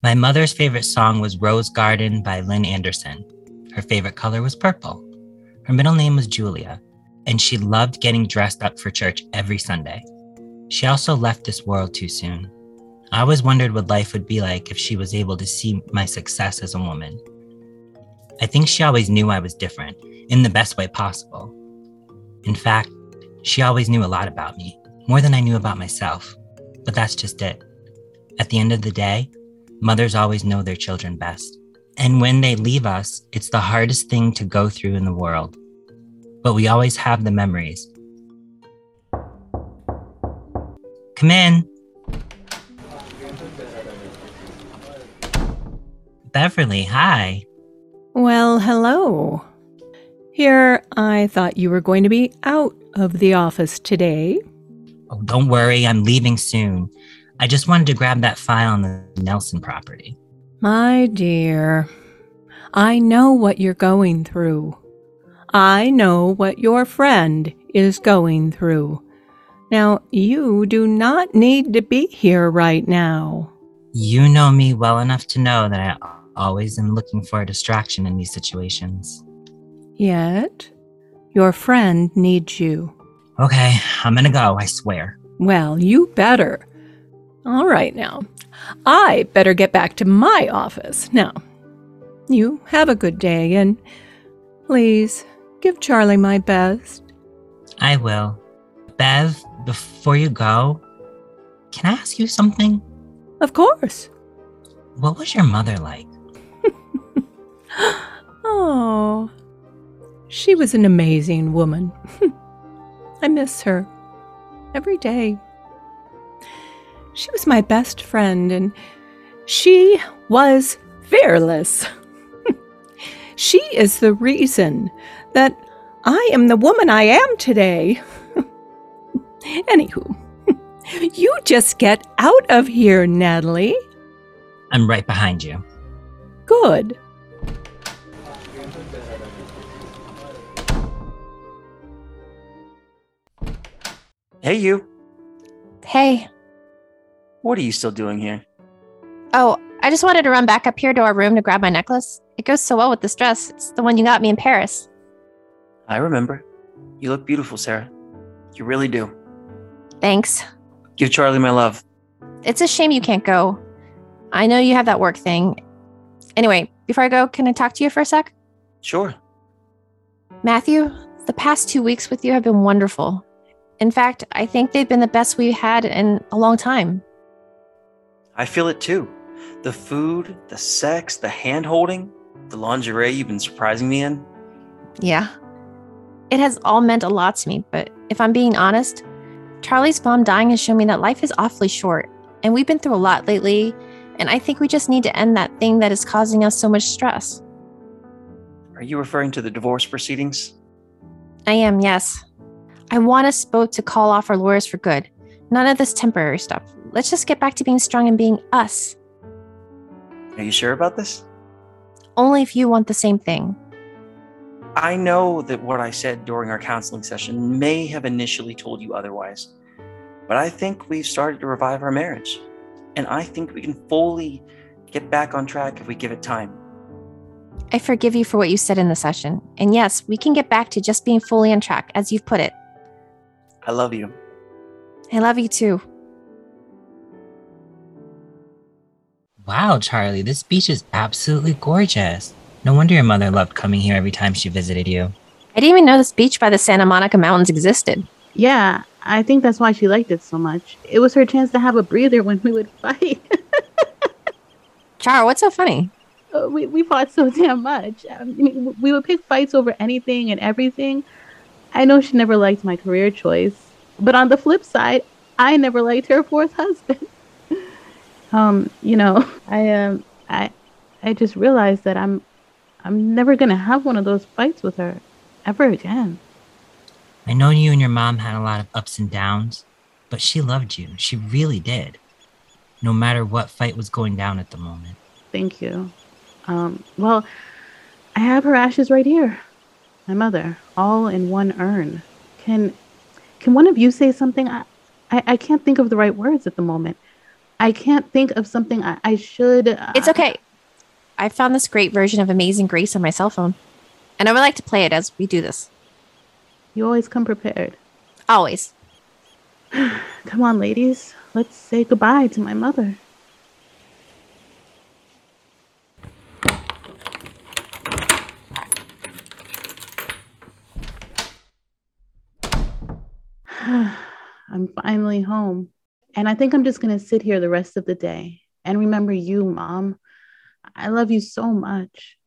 My mother's favorite song was Rose Garden by Lynn Anderson. Her favorite color was purple. Her middle name was Julia, and she loved getting dressed up for church every Sunday. She also left this world too soon. I always wondered what life would be like if she was able to see my success as a woman. I think she always knew I was different, in the best way possible. In fact, she always knew a lot about me, more than I knew about myself. But that's just it. At the end of the day, mothers always know their children best. And when they leave us, it's the hardest thing to go through in the world. But we always have the memories. Come in. Beverly, hi. Well, hello. Here, I thought you were going to be out of the office today. Oh, don't worry, I'm leaving soon. I just wanted to grab that file on the Nelson property. My dear, I know what you're going through. I know what your friend is going through. Now, you do not need to be here right now. You know me well enough to know that I always am looking for a distraction in these situations. Yet, your friend needs you. Okay, I'm gonna go, I swear. Well, you better. All right now. I better get back to my office. Now, you have a good day and please give Charlie my best. I will. Bev, before you go, can I ask you something? Of course. What was your mother like? Oh, she was an amazing woman. I miss her every day. She was my best friend and she was fearless. She is the reason that I am the woman I am today. Anywho, you just get out of here, Natalie. I'm right behind you. Good. Hey, you. Hey. What are you still doing here? Oh, I just wanted to run back up here to our room to grab my necklace. It goes so well with this dress. It's the one you got me in Paris. I remember. You look beautiful, Sarah. You really do. Thanks. Give Charlie my love. It's a shame you can't go. I know you have that work thing. Anyway, before I go, can I talk to you for a sec? Sure. Matthew, the past 2 weeks with you have been wonderful. In fact, I think they've been the best we've had in a long time. I feel it too. The food, the sex, the hand-holding, the lingerie you've been surprising me in. Yeah. It has all meant a lot to me, but if I'm being honest, Charlie's mom dying has shown me that life is awfully short, and we've been through a lot lately, and I think we just need to end that thing that is causing us so much stress. Are you referring to the divorce proceedings? I am, yes. I want us both to call off our lawyers for good. None of this temporary stuff. Let's just get back to being strong and being us. Are you sure about this? Only if you want the same thing. I know that what I said during our counseling session may have initially told you otherwise, but I think we've started to revive our marriage, and I think we can fully get back on track if we give it time. I forgive you for what you said in the session, and yes, we can get back to just being fully on track, as you've put it. I love you. I love you too. Wow, Charlie, this beach is absolutely gorgeous. No wonder your mother loved coming here every time she visited you. I didn't even know this beach by the Santa Monica Mountains existed. Yeah, I think that's why she liked it so much. It was her chance to have a breather when we would fight. Char, what's so funny? We fought so damn much. I mean, we would pick fights over anything and everything. I know she never liked my career choice, but on the flip side, I never liked her fourth husband. I just realized that I'm never gonna have one of those fights with her ever again. I know you and your mom had a lot of ups and downs, but she loved you. She really did. No matter what fight was going down at the moment. Thank you. Well, I have her ashes right here. My mother, all in one urn. Can one of you say something? I can't think of the right words at the moment. I can't think of something I should. It's okay. I found this great version of Amazing Grace on my cell phone, and I would like to play it as we do this. You always come prepared. Always. Come on, ladies. Let's say goodbye to my mother. I'm finally home. And I think I'm just going to sit here the rest of the day and remember you, Mom. I love you so much.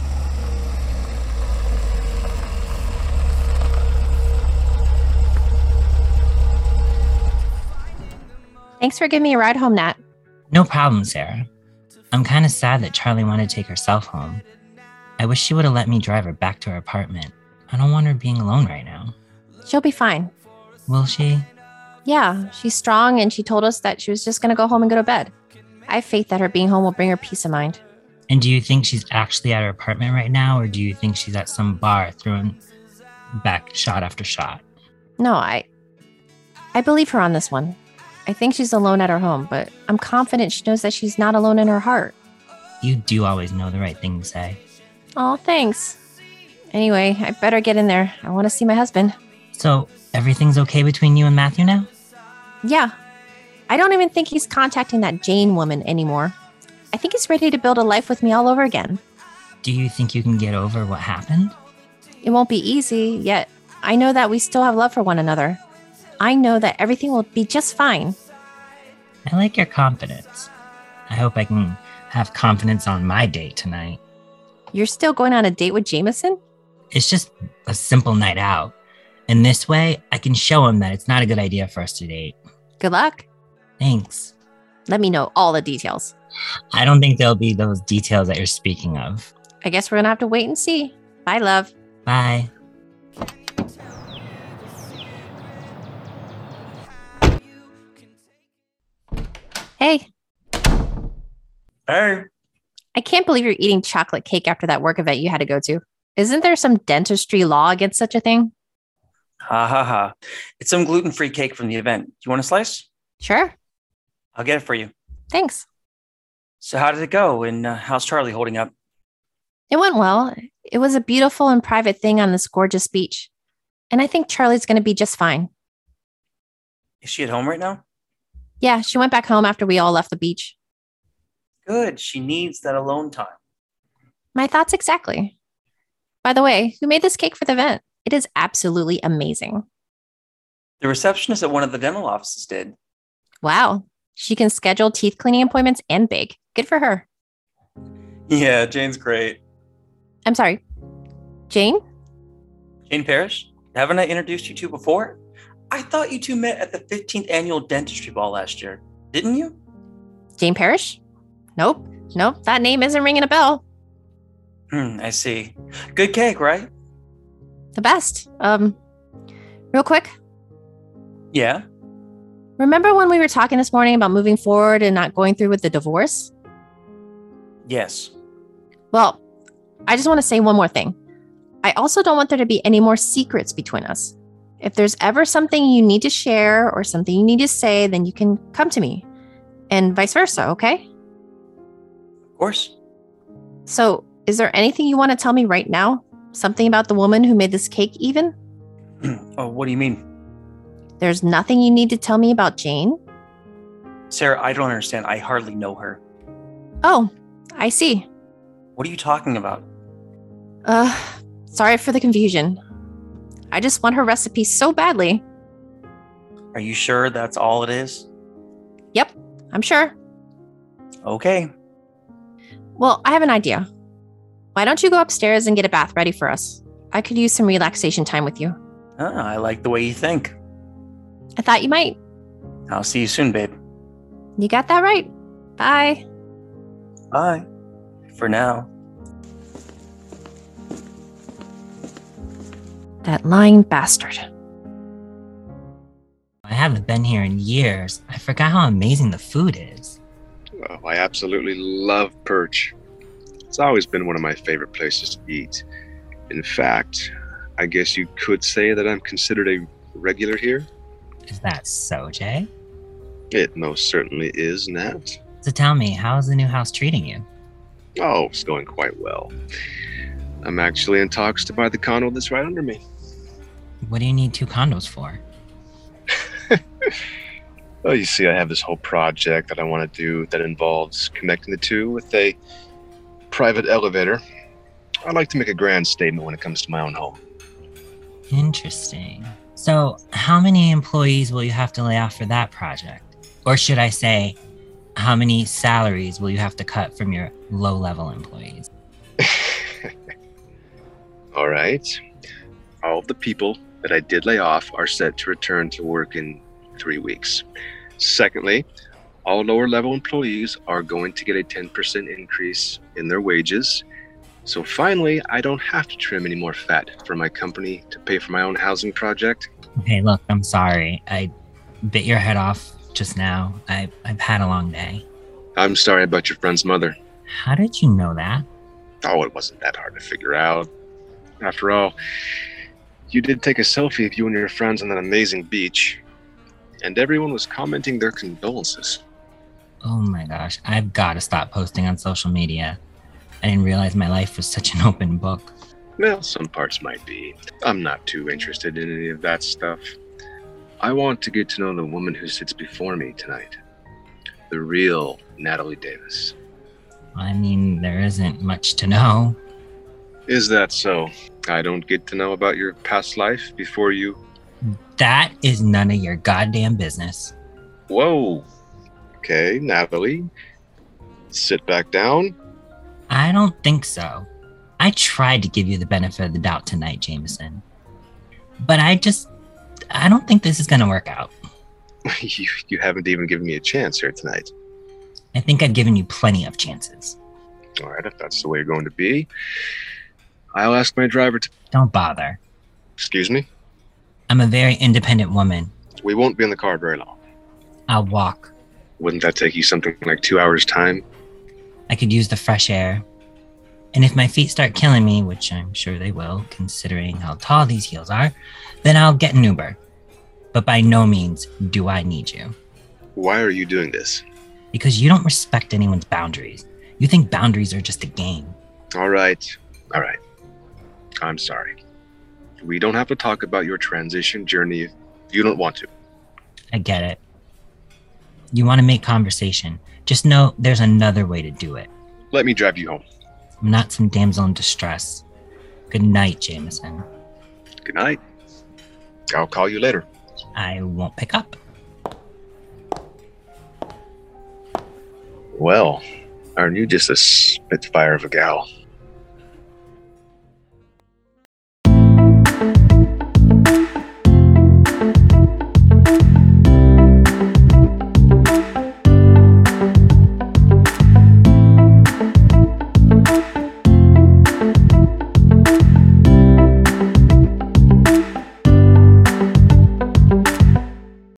Thanks for giving me a ride home, Nat. No problem, Sarah. I'm kind of sad that Charlie wanted to take herself home. I wish she would have let me drive her back to her apartment. I don't want her being alone right now. She'll be fine. Will she? Yeah, she's strong, and she told us that she was just going to go home and go to bed. I have faith that her being home will bring her peace of mind. And do you think she's actually at her apartment right now, or do you think she's at some bar throwing back shot after shot? No, I believe her on this one. I think she's alone at her home, but I'm confident she knows that she's not alone in her heart. You do always know the right thing to say. Oh, thanks. Anyway, I better get in there. I want to see my husband. So, everything's okay between you and Matthew now? Yeah. I don't even think he's contacting that Jane woman anymore. I think he's ready to build a life with me all over again. Do you think you can get over what happened? It won't be easy, yet I know that we still have love for one another. I know that everything will be just fine. I like your confidence. I hope I can have confidence on my date tonight. You're still going on a date with Jameson? It's just a simple night out. And this way, I can show him that it's not a good idea for us to date. Good luck. Thanks. Let me know all the details. I don't think there'll be those details that you're speaking of. I guess we're going to have to wait and see. Bye, love. Bye. Hey, Hey. I can't believe you're eating chocolate cake after that work event you had to go to. Isn't there some dentistry law against such a thing? Ha ha ha. It's some gluten-free cake from the event. Do you want a slice? Sure. I'll get it for you. Thanks. So how did it go? And how's Charlie holding up? It went well. It was a beautiful and private thing on this gorgeous beach. And I think Charlie's going to be just fine. Is she at home right now? Yeah, she went back home after we all left the beach. Good. She needs that alone time. My thoughts exactly. By the way, who made this cake for the event? It is absolutely amazing. The receptionist at one of the dental offices did. Wow. She can schedule teeth cleaning appointments and bake. Good for her. Yeah, Jane's great. I'm sorry. Jane? Jane Parrish? Haven't I introduced you to before? I thought you two met at the 15th annual dentistry ball last year, didn't you? Jane Parrish? Nope. That name isn't ringing a bell. I see. Good cake, right? The best. Real quick. Yeah. Remember when we were talking this morning about moving forward and not going through with the divorce? Yes. Well, I just want to say one more thing. I also don't want there to be any more secrets between us. If there's ever something you need to share or something you need to say, then you can come to me. And vice versa, okay? Of course. So, is there anything you want to tell me right now? Something about the woman who made this cake even? Oh, what do you mean? There's nothing you need to tell me about Jane? Sarah, I don't understand. I hardly know her. Oh, I see. What are you talking about? Sorry for the confusion. I just want her recipe so badly. Are you sure that's all it is? Yep, I'm sure. Okay. Well, I have an idea. Why don't you go upstairs and get a bath ready for us? I could use some relaxation time with you. I like the way you think. I thought you might. I'll see you soon, babe. You got that right. Bye. Bye. For now. That lying bastard. I haven't been here in years. I forgot how amazing the food is. Oh, I absolutely love Perch. It's always been one of my favorite places to eat. In fact, I guess you could say that I'm considered a regular here. Is that so, Jay? It most certainly is, Nat. So tell me, how's the new house treating you? Oh, it's going quite well. I'm actually in talks to buy the condo that's right under me. What do you need 2 condos for? Well, you see, I have this whole project that I want to do that involves connecting the two with a private elevator. I like to make a grand statement when it comes to my own home. Interesting. So, how many employees will you have to lay off for that project? Or should I say, how many salaries will you have to cut from your low-level employees? All right. All of the people that I did lay off are set to return to work in 3 weeks. Secondly, all lower-level employees are going to get a 10% increase in their wages. So finally, I don't have to trim any more fat for my company to pay for my own housing project. Okay, look, I'm sorry. I bit your head off just now. I've had a long day. I'm sorry about your friend's mother. How did you know that? Oh, it wasn't that hard to figure out. After all, you did take a selfie of you and your friends on that amazing beach, and everyone was commenting their condolences. Oh my gosh, I've got to stop posting on social media. I didn't realize my life was such an open book. Well, some parts might be. I'm not too interested in any of that stuff. I want to get to know the woman who sits before me tonight. The real Natalie Davis. I mean, there isn't much to know. Is that so? I don't get to know about your past life before you... That is none of your goddamn business. Whoa. Okay, Natalie. Sit back down. I don't think so. I tried to give you the benefit of the doubt tonight, Jameson. But I don't think this is going to work out. You haven't even given me a chance here tonight. I think I've given you plenty of chances. All right, if that's the way you're going to be, I'll ask my driver to... Don't bother. Excuse me? I'm a very independent woman. We won't be in the car very long. I'll walk. Wouldn't that take you something like 2 hours' time? I could use the fresh air. And if my feet start killing me, which I'm sure they will, considering how tall these heels are, then I'll get an Uber. But by no means do I need you. Why are you doing this? Because you don't respect anyone's boundaries. You think boundaries are just a game. All right. I'm sorry. We don't have to talk about your transition journey if you don't want to. I get it. You want to make conversation. Just know there's another way to do it. Let me drive you home. I'm not some damsel in distress. Good night, Jameson. Good night. I'll call you later. I won't pick up. Well, aren't you just a spitfire of a gal?